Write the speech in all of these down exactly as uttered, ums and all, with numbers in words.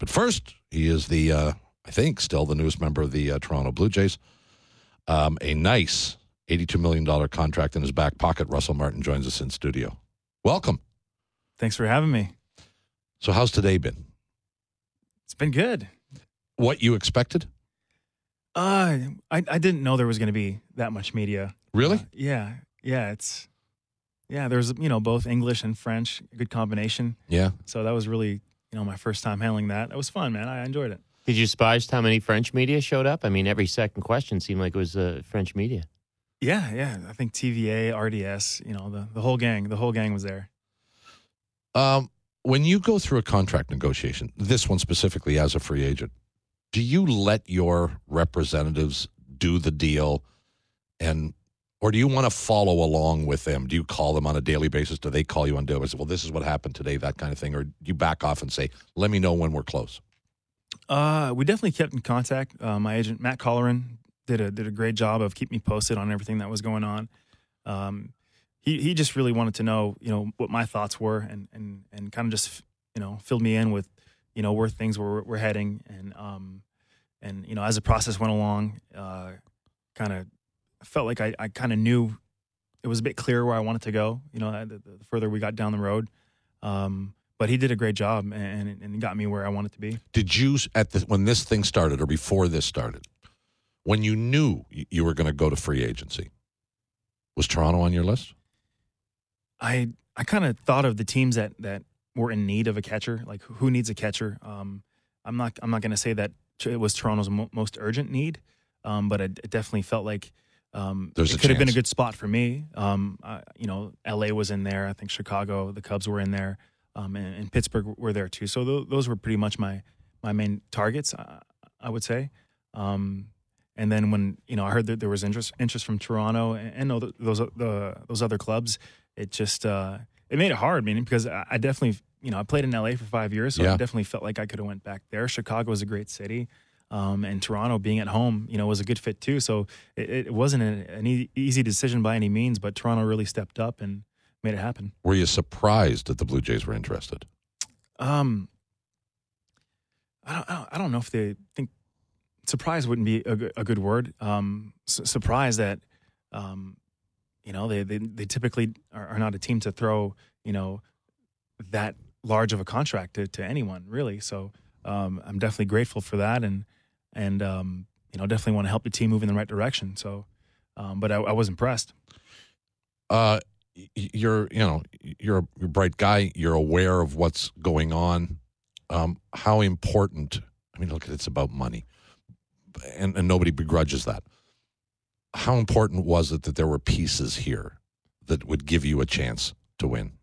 But first, he is the, uh, I think, still the newest member of the uh, Toronto Blue Jays. Um, a nice eighty-two million dollars contract in his back pocket. Russell Martin joins us in studio. Welcome. Thanks for having me. So how's today been? It's been good. What you expected? Uh, I, I didn't know there was going to be that much media. Really? Uh, yeah. Yeah. It's, yeah, there's, you know, both English and French, a good combination. Yeah. So that was really, you know, my first time handling that. It was fun, man. I enjoyed it. Did you surprise how many French media showed up? I mean, every second question seemed like it was uh, French media. Yeah. Yeah. I think T V A, R D S, you know, the, the whole gang, the whole gang was there. Um, when you go through a contract negotiation, this one specifically as a free agent, do you let your representatives do the deal, and or do you want to follow along with them? Do you call them on a daily basis? Do they call you on a daily basis? Well, this is what happened today, that kind of thing. Or do you back off and say, let me know when we're close? Uh, we definitely kept in contact. Uh, my agent, Matt Colleran, did a did a great job of keeping me posted on everything that was going on. Um, he he just really wanted to know, you know, what my thoughts were, and and and kind of just, you know, filled me in with, you know, where things were were heading, and um, and you know, as the process went along, uh, kind of felt like I, I kind of knew it was a bit clearer where I wanted to go. You know, the, the further we got down the road, um, but he did a great job, and and got me where I wanted to be. Did you at the when this thing started, or before this started, when you knew you were going to go to free agency, was Toronto on your list? I I kind of thought of the teams that, that were in need of a catcher, like who needs a catcher. Um, I'm not I'm not going to say that it was Toronto's mo- most urgent need, um, but it, it definitely felt like um, There's it a could have been a chance. good spot for me. Um, I, you know, L A was in there. I think Chicago, the Cubs were in there, um, and, and Pittsburgh were there too. So th- those were pretty much my my main targets, I, I would say. Um, and then when you know I heard that there was interest interest from Toronto and, and no, those the those other clubs. It just uh, it made it hard, meaning because I, I definitely, you know, I played in L A for five years, so Yeah. I definitely felt like I could have went back there. Chicago was a great city, um, and Toronto being at home, you know, was a good fit too. So it, it wasn't an, an e- easy decision by any means, but Toronto really stepped up and made it happen. Were you surprised that the Blue Jays were interested? Um, I don't, I don't, I don't know if they think surprise wouldn't be a good, a good word. Um, su- surprised that. Um, You know, they, they they typically are, are not a team to throw, you know, that large of a contract to, to anyone, really. So um, I'm definitely grateful for that, and and um, you know, definitely want to help the team move in the right direction. So, um, but I, I was impressed. Uh, y- you're you know you're a, you're a bright guy. You're aware of what's going on. Um, how important? I mean, look, it's about money, and and nobody begrudges that. How important was it that there were pieces here that would give you a chance to win?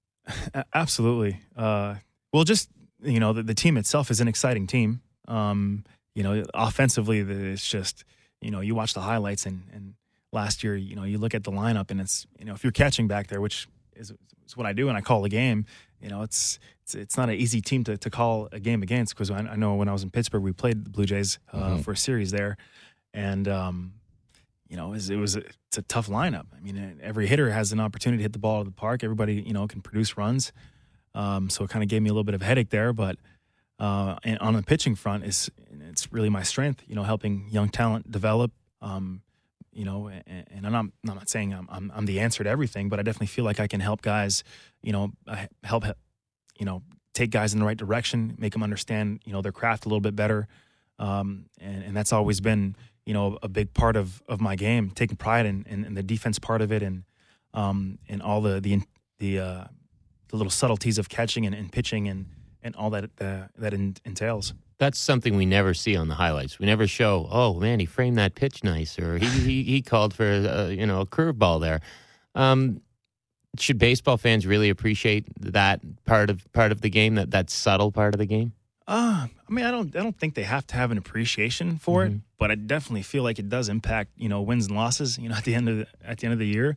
Absolutely. Uh, well, just you know, the, the team itself is an exciting team. Um, you know, offensively, the- it's just you know, you watch the highlights, and, and last year, you know, you look at the lineup, and it's you know, if you're catching back there, which is, is what I do, and I call the game. You know, it's it's it's not an easy team to, to call a game against, because I, I know when I was in Pittsburgh, we played the Blue Jays uh, Mhm. for a series there, and um, you know, it was, it was a, it's a tough lineup. I mean, every hitter has an opportunity to hit the ball out of the park. Everybody, you know, can produce runs. Um, so it kind of gave me a little bit of a headache there. But uh, and on the pitching front, is it's really my strength. You know, helping young talent develop. Um, you know, and, and I'm not, I'm not saying I'm, I'm I'm the answer to everything, but I definitely feel like I can help guys. You know, uh, help you know take guys in the right direction, make them understand you know their craft a little bit better. Um, and, and that's always been, you know, a big part of, of my game, taking pride in, in, in the defense part of it, and um, and all the the the, uh, the little subtleties of catching and, and pitching and, and all that uh, that in, entails. That's something we never see on the highlights. We never show, oh, man, he framed that pitch nice, or he he, he called for a, you know, a curveball there. Um, should baseball fans really appreciate that part of part of the game, that, that subtle part of the game? Uh, I mean, I don't, I don't think they have to have an appreciation for Mm-hmm. it, but I definitely feel like it does impact, you know, wins and losses, you know, at the end of the, at the end of the year.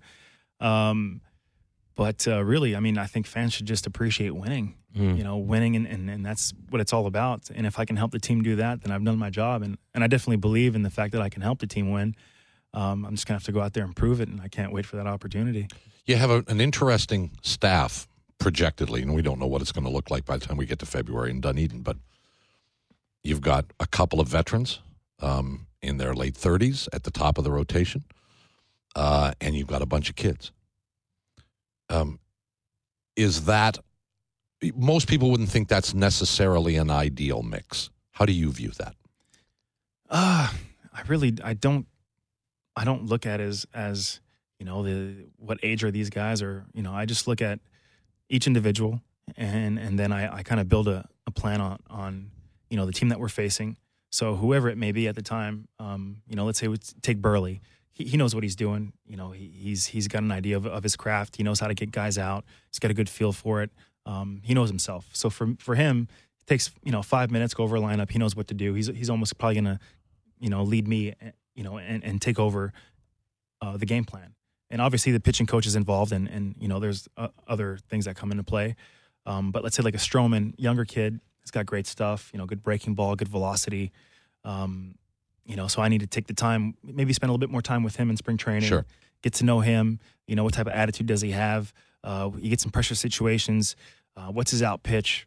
Um, but uh, really, I mean, I think fans should just appreciate winning, Mm. you know, winning, and, and, and that's what it's all about. And if I can help the team do that, then I've done my job. And, and I definitely believe in the fact that I can help the team win. Um, I'm just gonna have to go out there and prove it, and I can't wait for that opportunity. You have a, an interesting staff projectedly, and we don't know what it's going to look like by the time we get to February in Dunedin, but You've got a couple of veterans um, in their late thirties at the top of the rotation, uh, and you've got a bunch of kids. Um, is that most people wouldn't think that's necessarily an ideal mix? How do you view that? Uh, I really I don't I don't look at it as as you know the what age are these guys, or you know I just look at each individual, and and then I, I kind of build a, a plan on on you know the team that we're facing. So whoever it may be at the time, um, you know, let's say we take Burley. He, he knows what he's doing. You know, he, he's he's got an idea of, of his craft. He knows how to get guys out. He's got a good feel for it. Um, he knows himself. So for for him, it takes you know five minutes, go over a lineup. He knows what to do. He's he's almost probably gonna you know lead me, you know, and, and take over uh, the game plan. And obviously the pitching coach is involved, and and you know there's uh, other things that come into play. Um, but let's say like a Stroman, younger kid, he's got great stuff. You know, good breaking ball, good velocity. Um, you know, so I need to take the time, maybe spend a little bit more time with him in spring training. Sure. Get to know him. You know, what type of attitude does he have? Uh, you get some pressure situations. Uh, what's his out pitch?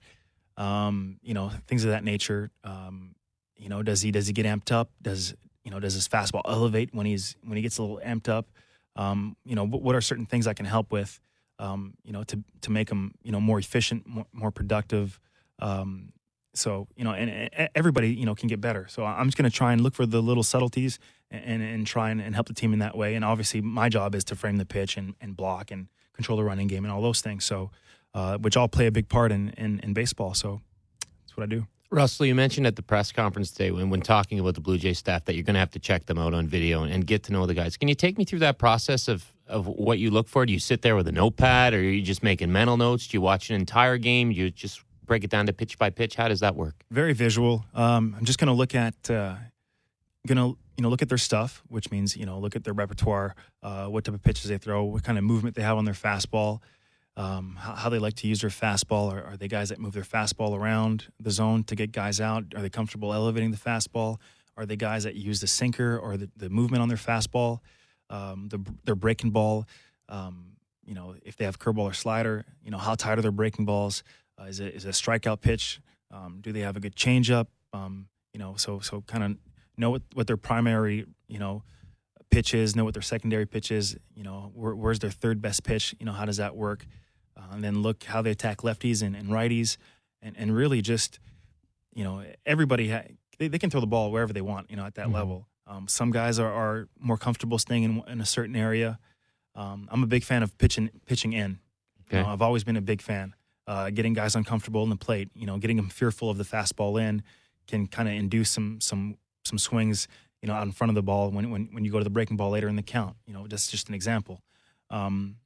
Um, you know, things of that nature. Um, you know, does he does he get amped up? Does you know does his fastball elevate when he's when he gets a little amped up? Um, you know, what, what are certain things I can help with? Um, you know, to to make him you know more efficient, more, more productive. Um, so you know, and, and everybody you know can get better. So I'm just going to try and look for the little subtleties and and try and, and help the team in that way. And obviously, my job is to frame the pitch and, and block and control the running game and all those things. So, uh, which all play a big part in, in in baseball. So that's what I do. Russell, you mentioned at the press conference today when, when talking about the Blue Jays staff that you're going to have to check them out on video and, and get to know the guys. Can you take me through that process of, of what you look for? Do you sit there with a notepad, or are you just making mental notes? Do you watch an entire game? Do you just break it down to pitch by pitch? How does that work? Very visual. Um, I'm just going to look at uh, going to you know look at their stuff, which means you know look at their repertoire, uh, what type of pitches they throw, what kind of movement they have on their fastball. Um, how, how they like to use their fastball. Are, are they guys that move their fastball around the zone to get guys out? Are they comfortable elevating the fastball? Are they guys that use the sinker or the, the movement on their fastball, um, the, their breaking ball? Um, you know, if they have curveball or slider, you know, how tight are their breaking balls? Uh, is it is it a strikeout pitch? Um, do they have a good changeup? Um, you know, so so kind of know what, what their primary, you know, pitch is, know what their secondary pitch is. You know, where, where's their third best pitch? You know, how does that work? Uh, and then look how they attack lefties and, and righties, and, and really just, you know, everybody, ha- they, they can throw the ball wherever they want, you know, at that mm-hmm. level. Um, some guys are, are more comfortable staying in, in a certain area. Um, I'm a big fan of pitching pitching in. Okay. You know, I've always been a big fan. Uh, getting guys uncomfortable in the plate, you know, getting them fearful of the fastball in can kind of induce some some some swings, you know, out in front of the ball when when when you go to the breaking ball later in the count. You know, that's just an example. Um,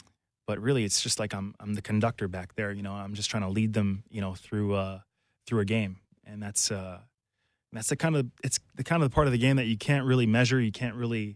But really, it's just like I'm I'm the conductor back there. You know, I'm just trying to lead them, you know, through uh, through a game, and that's uh, that's the kind of it's the kind of the part of the game that you can't really measure. You can't really,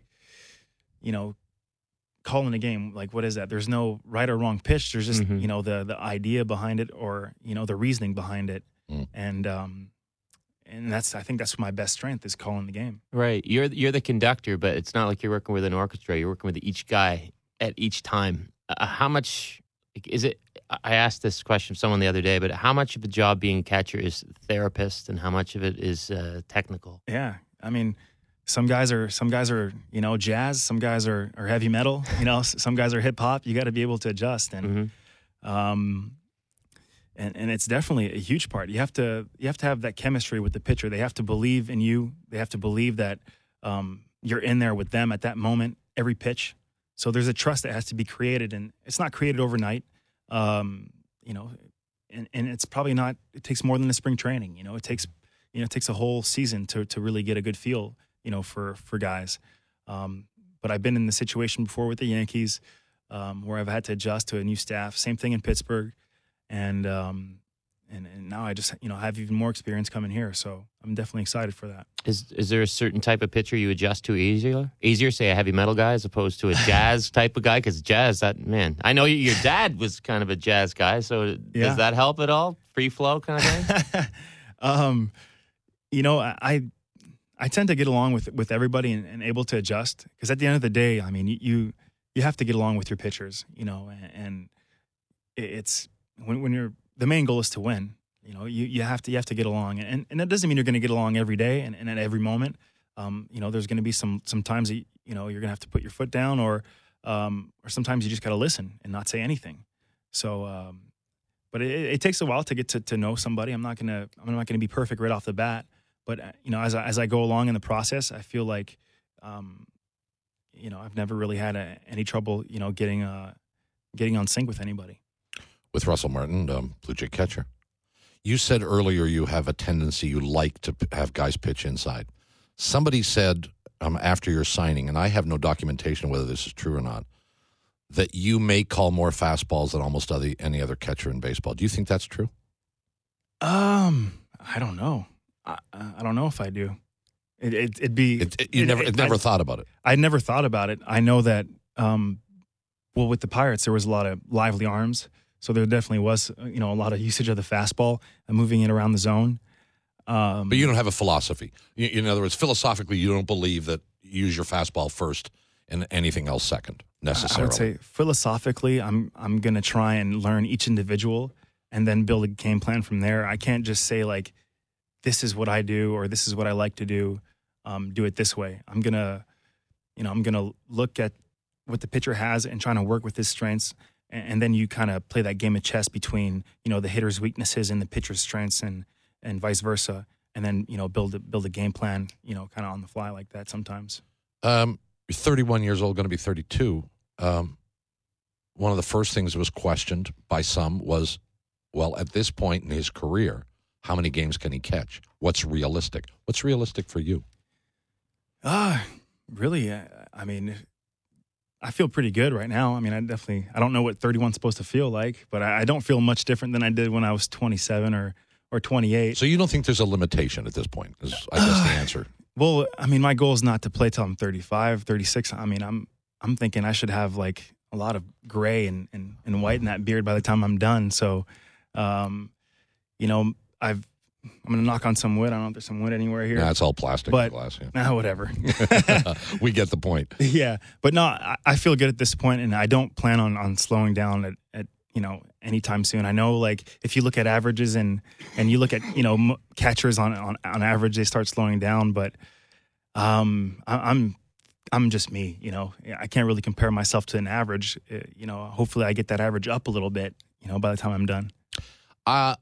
you know, call in a game. Like, what is that? There's no right or wrong pitch. There's just mm-hmm. you know the the idea behind it, or you know the reasoning behind it, mm. and um, and that's I think that's my best strength is calling the game. Right. You're you're the conductor, but it's not like you're working with an orchestra. You're working with each guy at each time. Uh, how much is it? I asked this question to someone the other day, but how much of a job being a catcher is therapist, and how much of it is uh, technical? Yeah, I mean, some guys are some guys are you know jazz, some guys are, are heavy metal, you know, some guys are hip hop. You got to be able to adjust, and mm-hmm. um, and and it's definitely a huge part. You have to you have to have that chemistry with the pitcher. They have to believe in you. They have to believe that um, you're in there with them at that moment, every pitch. So there's a trust that has to be created, and it's not created overnight, um, you know, and, and it's probably not, it takes more than a spring training, you know, it takes, you know, it takes a whole season to to really get a good feel, you know, for, for guys. Um, but I've been in the situation before with the Yankees um, where I've had to adjust to a new staff, same thing in Pittsburgh. And, um, and, and now I just, you know, have even more experience coming here. So I'm definitely excited for that. Is is there a certain type of pitcher you adjust to easier? Easier, say a heavy metal guy as opposed to a jazz type of guy? Because jazz, that, man, I know your dad was kind of a jazz guy. So yeah. Does that help at all? Free flow kind of thing? um, you know, I I tend to get along with with everybody and, and able to adjust. Because at the end of the day, I mean, you you have to get along with your pitchers, you know, and, and it's when when you're, the main goal is to win. You know, you, you have to you have to get along, and and that doesn't mean you're going to get along every day and, and at every moment. Um, you know, there's going to be some some times that you know you're going to have to put your foot down, or um, or sometimes you just got to listen and not say anything. So, um, but it, it takes a while to get to, to know somebody. I'm not gonna I'm not gonna be perfect right off the bat, but uh, you know, as I, as I go along in the process, I feel like, um, you know, I've never really had a, any trouble, you know, getting uh, getting on sync with anybody. With Russell Martin, um, Blue Jay catcher. You said earlier you have a tendency, you like to p- have guys pitch inside. Somebody said um, after your signing, and I have no documentation whether this is true or not, that you may call more fastballs than almost other, any other catcher in baseball. Do you think that's true? Um, I don't know. I, I don't know if I do. It, it, it'd be It, it, you it, never, it, never I, thought about it. I never thought about it. I know that, um, well, with the Pirates, there was a lot of lively arms. So there definitely was, you know, a lot of usage of the fastball and moving it around the zone. Um, But you don't have a philosophy. You, in other words, philosophically, you don't believe that you use your fastball first and anything else second, necessarily. I would say philosophically, I'm I'm going to try and learn each individual and then build a game plan from there. I can't just say, like, this is what I do or this is what I like to do, um, do it this way. I'm going to, you know, I'm going to look at what the pitcher has and trying to work with his strengths. And then you kind of play that game of chess between, you know, the hitter's weaknesses and the pitcher's strengths, and and vice versa. And then, you know, build a, build a game plan, you know, kind of on the fly like that sometimes. Um, you're thirty-one years old, going to be thirty-two. Um, one of the first things that was questioned by some was, well, at this point in his career, how many games can he catch? What's realistic? What's realistic for you? Ah, uh, really? I, I mean, I feel pretty good right now. I mean, I definitely, I don't know what thirty-one's supposed to feel like, but I, I don't feel much different than I did when I was twenty-seven or, or twenty-eight. So you don't think there's a limitation at this point, is I guess the answer. Well, I mean, my goal is not to play till I'm thirty-five, thirty-six. I mean, I'm I'm thinking I should have like a lot of gray and, and, and white in that beard by the time I'm done. So, um, you know, I've, I'm going to knock on some wood. I don't know if there's some wood anywhere here. Nah, it's all plastic but, and glass. Yeah. Nah, whatever. We get the point. Yeah. But no, I, I feel good at this point, and I don't plan on, on slowing down at, at, you know, anytime soon. I know, like, if you look at averages and, and you look at, you know, m- catchers on, on, on average, they start slowing down. But um, I, I'm I'm just me, you know. I can't really compare myself to an average. Uh, you know, hopefully I get that average up a little bit, you know, by the time I'm done. Uh,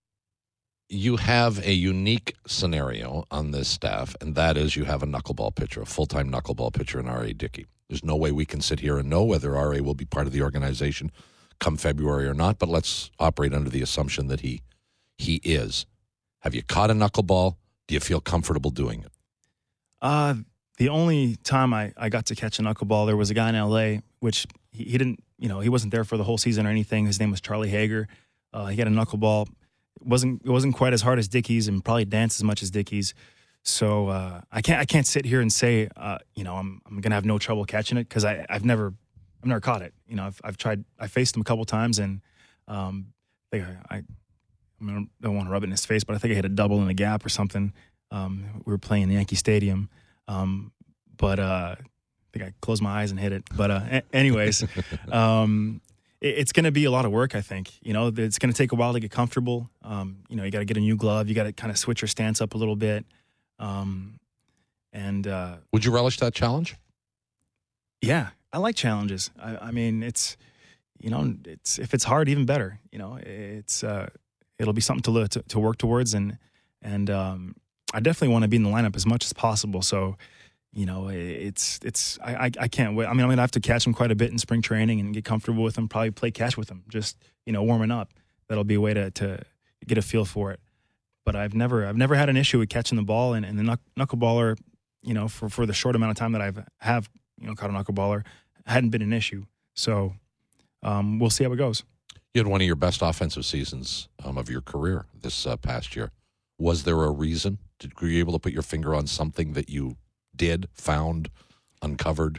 you have a unique scenario on this staff, and that is you have a knuckleball pitcher, a full-time knuckleball pitcher in R A. Dickey. There's no way we can sit here and know whether R A will be part of the organization come February or not, but let's operate under the assumption that he he is. Have you caught a knuckleball? Do you feel comfortable doing it? Uh, the only time I, I got to catch a knuckleball, there was a guy in L A, which he, he didn't, you know, he wasn't there for the whole season or anything. His name was Charlie Hager. Uh, he had a knuckleball. It wasn't it wasn't quite as hard as Dickey's, and probably danced as much as Dickey's. So uh, I can't I can't sit here and say uh, you know I'm I'm gonna have no trouble catching it, because I I've never I've never caught it. You know, I've I've tried I faced him a couple times, and um, I think I, I I mean, I don't want to rub it in his face, but I think I hit a double in the gap or something. Um, we were playing in Yankee Stadium, um, but uh, I think I closed my eyes and hit it. But uh, a- anyways, um, it, it's going to be a lot of work. I think, you know, it's going to take a while to get comfortable. Um, you know, you got to get a new glove. You got to kind of switch your stance up a little bit. Um, and uh, Would you relish that challenge? yeah, I like challenges. I, I mean, it's, you know, it's if it's hard, even better. You know, it's uh, it'll be something to, to to work towards, and and um, I definitely want to be in the lineup as much as possible. So, you know, it's it's I, I I can't wait. I mean, I'm gonna have to catch him quite a bit in spring training and get comfortable with him. Probably play catch with him, just, you know, warming up. That'll be a way to to get a feel for it. But I've never I've never had an issue with catching the ball, and, and the knuckleballer, you know, for, for the short amount of time that I've have you know caught a knuckleballer, hadn't been an issue. So um, we'll see how it goes. You had one of your best offensive seasons um, of your career this uh, past year. Was there a reason? Did, were you able to put your finger on something that you did, found, uncovered?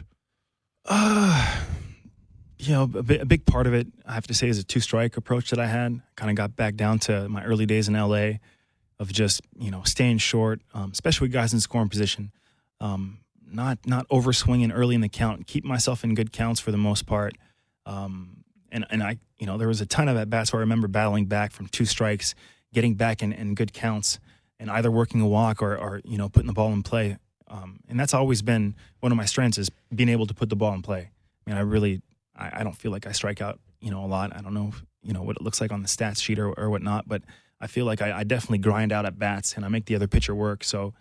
Uh, you know, a, big, a big part of it, I have to say, is a two-strike approach that I had. Kind of got back down to my early days in L A of just, you know, staying short, um, especially with guys in scoring position. Um, not not over-swinging early in the count, keep myself in good counts for the most part. Um, and, and I, you know, there was a ton of at-bats where I remember battling back from two strikes, getting back in, in good counts and either working a walk or, or you know, putting the ball in play. Um, and that's always been one of my strengths is being able to put the ball in play. I mean, I really, I, I don't feel like I strike out, you know, a lot. I don't know, if, you know, what it looks like on the stats sheet or, or whatnot, but I feel like I, I definitely grind out at bats and I make the other pitcher work. So,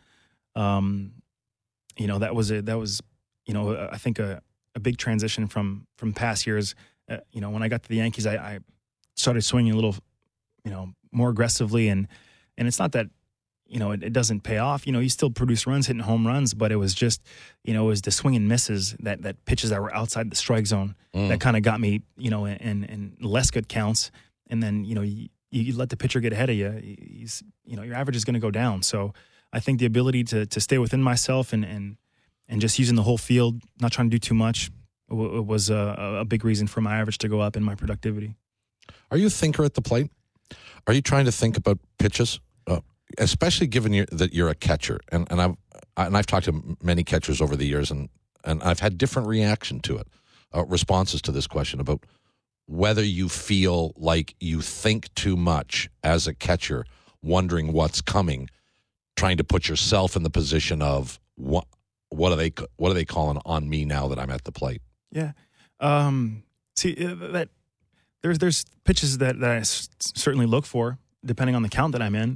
um, you know, that was a, that was, you know, I think a, a big transition from, from past years. Uh, you know, when I got to the Yankees, I, I started swinging a little, you know, more aggressively and, and it's not that, you know, it, it doesn't pay off. You know, you still produce runs, hitting home runs, but it was just, you know, it was the swing and misses, that that pitches that were outside the strike zone mm. that kind of got me, you know, in, in less good counts. And then, you know, you, you let the pitcher get ahead of you. He's, you know, your average is going to go down. So I think the ability to to stay within myself and and and just using the whole field, not trying to do too much, w- was a, a big reason for my average to go up in my productivity. Are you a thinker at the plate? Are you trying to think about pitches? Uh, especially given you're, that you're a catcher, and, and I've and I've talked to many catchers over the years, and, and I've had different reaction to it, uh, responses to this question about whether you feel like you think too much as a catcher, wondering what's coming, trying to put yourself in the position of what what are they what are they calling on me now that I'm at the plate? Yeah, um, see that there's there's pitches that, that I s- certainly look for depending on the count that I'm in.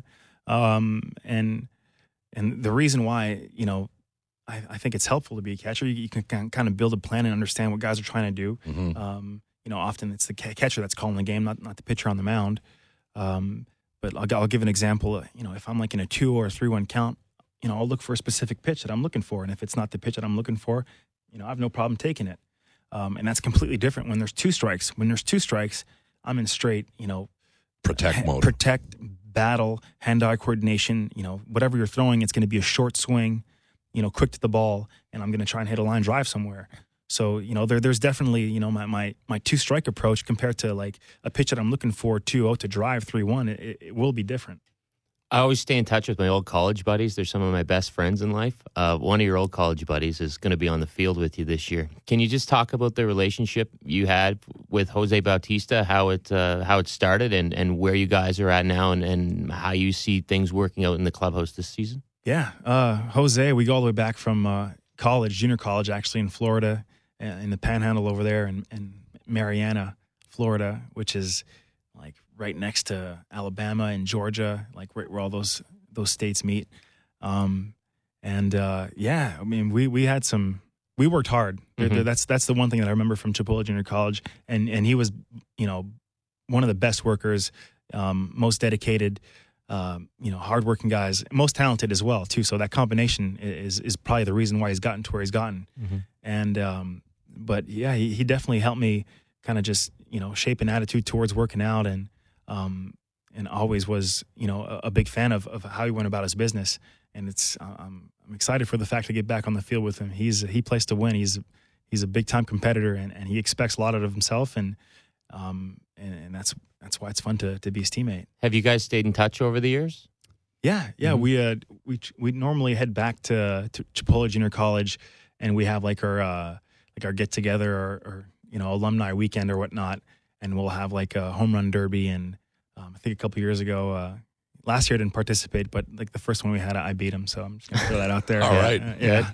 Um, and, and the reason why, you know, I, I think it's helpful to be a catcher. You, you can kind of build a plan and understand what guys are trying to do. Mm-hmm. Um, you know, often it's the catcher that's calling the game, not, not the pitcher on the mound. Um, but I'll, I'll give an example. You know, if I'm like in a two or a three, one count, you know, I'll look for a specific pitch that I'm looking for. And if it's not the pitch that I'm looking for, you know, I have no problem taking it. Um, and that's completely different when there's two strikes. When there's two strikes, I'm in straight, you know, protect mode, protect, battle, hand-eye coordination, you know, whatever you're throwing, it's going to be a short swing, you know, quick to the ball, and I'm going to try and hit a line drive somewhere. So, you know, there, there's definitely, you know, my, my, my two-strike approach compared to, like, a pitch that I'm looking for, two oh to drive, three one, it, it will be different. I always stay in touch with my old college buddies. They're some of my best friends in life. Uh, one of your old college buddies is going to be on the field with you this year. Can you just talk about the relationship you had with Jose Bautista, how it uh, how it started, and, and where you guys are at now, and, and how you see things working out in the clubhouse this season? Yeah, uh, Jose, we go all the way back from uh, college, junior college, actually, in Florida, in the Panhandle over there, in, in Marianna, Florida, which is like right next to Alabama and Georgia, like where, where all those those states meet. Um, and uh, yeah, I mean, we we had some. We worked hard. Mm-hmm. That's that's the one thing that I remember from Chipola Junior College, and and he was, you know, one of the best workers, um, most dedicated, um, you know, hardworking guys, most talented as well too. So that combination is is probably the reason why he's gotten to where he's gotten. Mm-hmm. And um, but yeah, he, he definitely helped me kind of just, you know, shape an attitude towards working out, and um, and always was, you know, a, a big fan of, of how he went about his business. And it's um, I'm excited for the fact to get back on the field with him. He's he plays to win. He's he's a big time competitor, and, and he expects a lot out of himself, and um and, and that's that's why it's fun to to be his teammate. Have you guys stayed in touch over the years? Yeah, yeah. Mm-hmm. We uh we we normally head back to, to Chipola Junior College, and we have like our uh, like our get together or, or you know alumni weekend or whatnot, and we'll have like a home run derby. And um, I think a couple years ago. Uh, Last year I didn't participate, but like the first one we had, I beat him. So I'm just going to throw that out there. All yeah, right. Uh,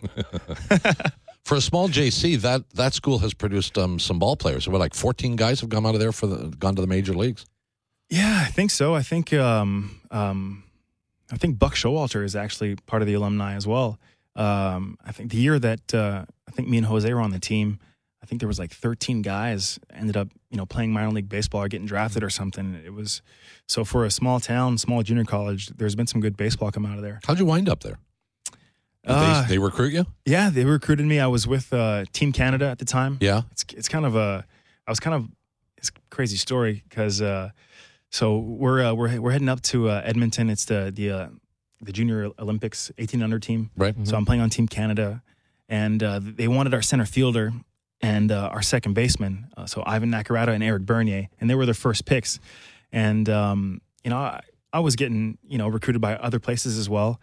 yeah. For a small J C, that, that school has produced um, some ball players. What, like fourteen guys have come out of there for the gone to the major leagues? Yeah, I think so. I think um, um, I think Buck Showalter is actually part of the alumni as well. Um, I think the year that uh, I think me and Jose were on the team, I think there was like thirteen guys ended up, you know, playing minor league baseball or getting drafted or something. It was so for a small town, small junior college, there's been some good baseball come out of there. How'd you wind up there? Did uh, they, they recruit you? Yeah, they recruited me. I was with uh, Team Canada at the time. Yeah, it's it's kind of a I was kind of it's a crazy story because uh, so we're uh, we're we're heading up to uh, Edmonton. It's the the uh, the Junior Olympics eighteen under team. Right. Mm-hmm. So I'm playing on Team Canada, and uh, they wanted our center fielder and uh, our second baseman, uh, so Ivan Nakarada and Eric Bernier, and they were their first picks. And um, you know, I, I was getting you know recruited by other places as well.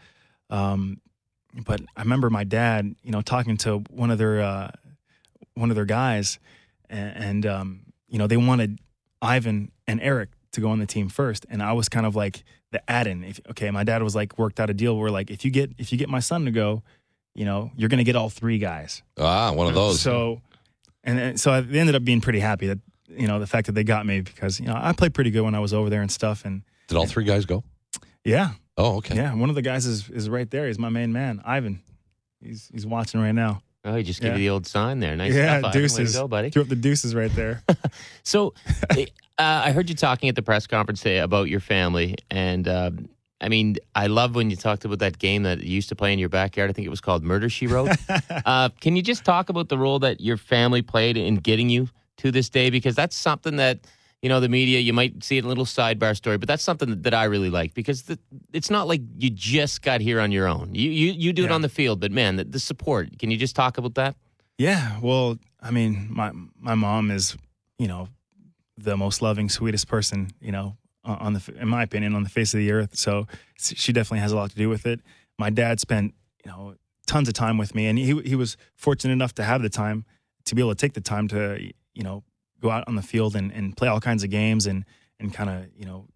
Um, but I remember my dad, you know, talking to one of their uh, one of their guys, and, and um, you know, they wanted Ivan and Eric to go on the team first, and I was kind of like the add-in. If, okay, my dad was like worked out a deal where like if you get if you get my son to go, you know, you're going to get all three guys. Ah, one of those. So, and then, so they ended up being pretty happy that you know the fact that they got me because you know I played pretty good when I was over there and stuff. And did all three guys go? Yeah. Oh, okay. Yeah, one of the guys is is right there. He's my main man, Ivan. He's he's watching right now. Oh, he just gave Yeah. you the old sign there. Nice Yeah, stuff, Ivan. Way to deuces. go, buddy. Threw up the deuces right there. So, uh, I heard you talking at the press conference today about your family, and um, I mean, I love when you talked about that game that you used to play in your backyard. I think it was called Murder, She Wrote. uh, can you just talk about the role that your family played in getting you to this day? Because that's something that, you know, the media, you might see it in a little sidebar story, but that's something that, that I really like because the, it's not like you just got here on your own. You you, you do it Yeah. on the field, but man, the, the support. Can you just talk about that? Yeah, well, I mean, my my mom is, you know, the most loving, sweetest person, you know, on the, in my opinion, on the face of the earth. So she definitely has a lot to do with it. My dad spent, you know, tons of time with me, and he he was fortunate enough to have the time to be able to take the time to, you know, go out on the field and, and play all kinds of games and and kind of, you know,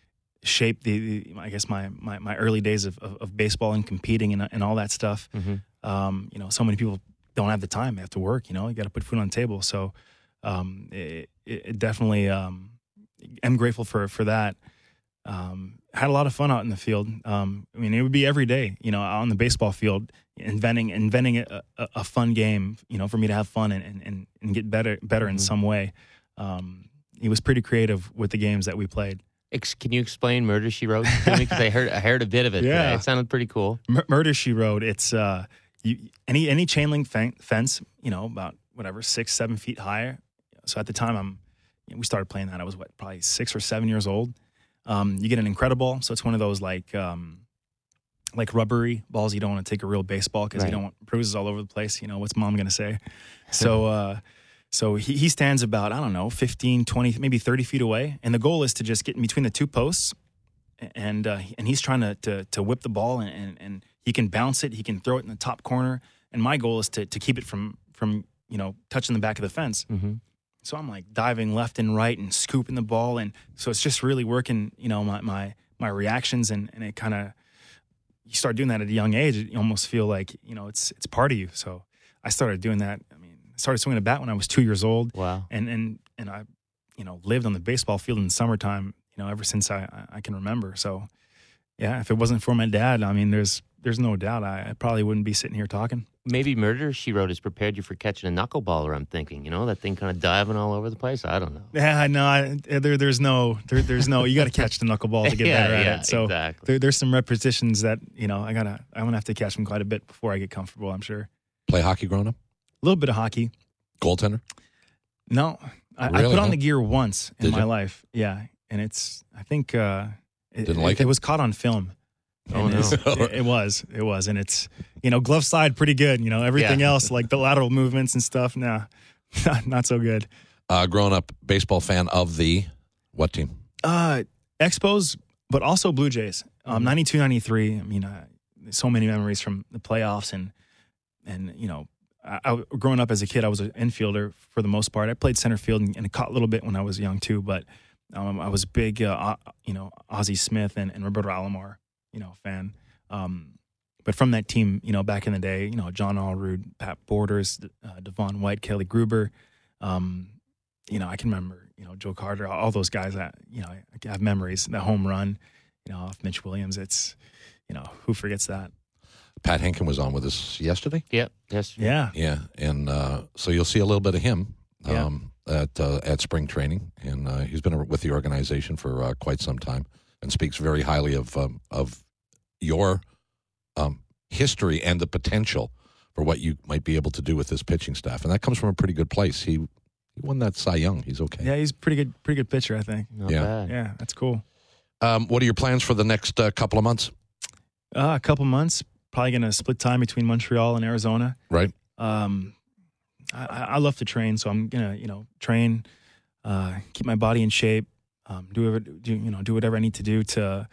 shape the, the I guess my, my my early days of, of, of baseball and competing and and all that stuff. Mm-hmm. Um, you know, so many people don't have the time. They have to work. You know, you got to put food on the table. So, um, it, it definitely, um, I'm grateful for for that. Um, had a lot of fun out in the field. Um, I mean, it would be every day, you know, out on the baseball field, inventing inventing a, a, a fun game, you know, for me to have fun and and, and get better better in Mhm. some way. Um, he was pretty creative with the games that we played. Ex- can you explain Murder, She Wrote to me? Because I heard I heard a bit of it. Yeah. today. It sounded pretty cool. Mur- Murder, She Wrote. It's uh, you, any any chain link fen- fence, you know, about whatever six seven feet high. So at the time, I'm you know, we started playing that. I was what probably six or seven years old. Um, you get an incredible, so it's one of those like um, like rubbery balls. You don't want to take a real baseball because Right. you don't want bruises all over the place. You know, what's mom gonna say? So uh, so he he stands about I don't know fifteen, twenty, maybe thirty feet away, and the goal is to just get in between the two posts. And uh, and he's trying to, to to whip the ball and, and, and he can bounce it, he can throw it in the top corner. And my goal is to to keep it from from you know touching the back of the fence. Mm-hmm. So I'm like diving left and right and scooping the ball, and so it's just really working. You know my my my reactions and, and it kind of you start doing that at a young age. You almost feel like you know it's it's part of you. So I started doing that. I mean, I started swinging a bat when I was two years old. Wow. And and and I you know lived on the baseball field in the summertime. You know, ever since I, I can remember. So, yeah, if it wasn't for my dad, I mean, there's there's no doubt I, I probably wouldn't be sitting here talking. Maybe Murder, She Wrote has prepared you for catching a knuckleballer, I'm thinking. You know, that thing kind of diving all over the place. I don't know. Yeah, I know. I, there, there's no, there, there's no. You got to catch the knuckleball to get yeah, better at yeah, it. So exactly. there, there's some repetitions that you know I gotta. I'm gonna have to catch them quite a bit before I get comfortable. I'm sure. Play hockey growing up? A little bit of hockey. Goaltender? No, I, I Really, put on huh? the gear once in Did my you? life. Yeah, and it's. I think uh, it, Didn't like it, it? was caught on film. Oh, And no. it's- it, it was, it was, and it's you know glove side pretty good. You know everything Yeah. else like the lateral movements and stuff. Nah, not so good. Uh, growing up, baseball fan of the what team? Uh, Expos, but also Blue Jays. Um, ninety-two, ninety-three. I mean, uh, so many memories from the playoffs and and you know, I, I growing up as a kid, I was an infielder for the most part. I played center field and, and caught a little bit when I was young too. But um, I was a big, uh, you know, Ozzie Smith and, and Roberto Alomar, you know, fan. Um, but from that team, you know, back in the day, you know, John Allrood, Pat Borders, uh, Devon White, Kelly Gruber. Um, you know, I can remember, you know, Joe Carter, all those guys that, you know, I have memories. The home run, you know, off Mitch Williams. It's, you know, who forgets that? Pat Henkin was on with us yesterday. Yep. Yes. Yeah. Yeah, and uh, so you'll see a little bit of him Yeah. um, at uh, at spring training, and uh, he's been with the organization for uh, quite some time, and speaks very highly of um, of your um, history and the potential for what you might be able to do with this pitching staff, and that comes from a pretty good place. He he won that Cy Young. He's okay. Yeah, he's a pretty good, pretty good pitcher, I think. Not Yeah. bad. Yeah, that's cool. Um, what are your plans for the next uh, couple of months? Uh, a couple months, probably going to split time between Montreal and Arizona. Right. Um, I, I love to train, so I'm gonna, you know, train, uh, keep my body in shape, um, do, whatever, do you know, do whatever I need to do to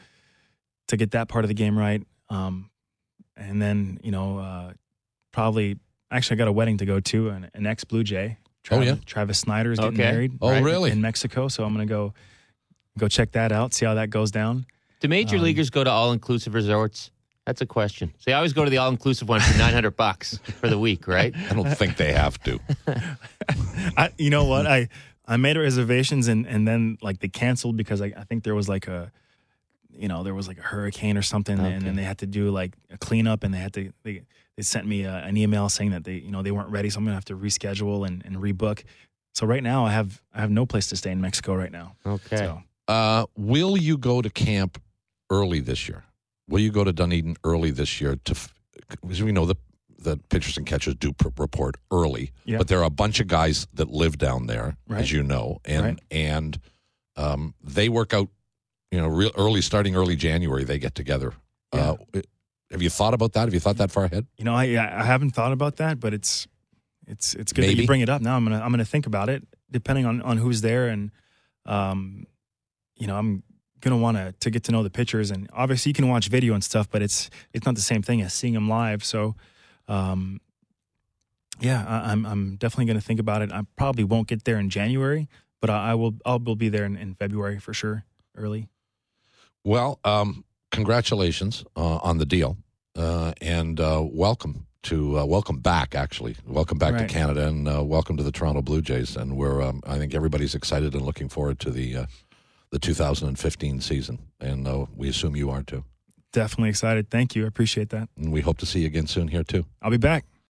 to get that part of the game right. Um, and then, you know, uh, probably actually I got a wedding to go to, an, an ex Blue Jay. Oh, yeah? Travis Snyder is getting Okay. married. Oh, really? In Mexico, so I'm gonna go go check that out, see how that goes down. Do major Um, leaguers go to all-inclusive resorts? That's a question. See, I always go to the all-inclusive one for nine hundred bucks for the week, right? I don't think they have to. I, you know what? I, I made reservations and, and then like they canceled because I, I think there was like a, you know, there was like a hurricane or something, Okay. and then they had to do like a cleanup, and they had to they they sent me a, an email saying that they you know they weren't ready, so I'm gonna have to reschedule and, and rebook. So right now I have I have no place to stay in Mexico right now. Okay. So Uh, will you go to camp early this year? Will you go to Dunedin early this year? To because we know the the pitchers and catchers do pr- report early, Yeah. but there are a bunch of guys that live down there, Right. as you know, and Right. and um, they work out. You know, real early, starting early January, they get together. Uh, have you thought about that? Have you thought that far ahead? you know I I haven't thought about that, but it's it's it's good that Maybe. you bring it up. Now I'm gonna I'm gonna think about it, depending on, on who's there, and um, you know I'm gonna want to to get to know the pitchers, and obviously you can watch video and stuff, but it's it's not the same thing as seeing them live. So, um, yeah, I, I'm I'm definitely gonna think about it. I probably won't get there in January, but I, I will I'll will be there in, in February for sure, early. Well, um, congratulations uh, on the deal, uh, and uh, welcome to uh, welcome back. Actually, welcome back Right. to Canada, and uh, welcome to the Toronto Blue Jays. And we're um, I think everybody's excited and looking forward to the uh, the two thousand fifteen season, and uh, we assume you are too. Definitely excited. Thank you. I appreciate that. And we hope to see you again soon here too. I'll be back.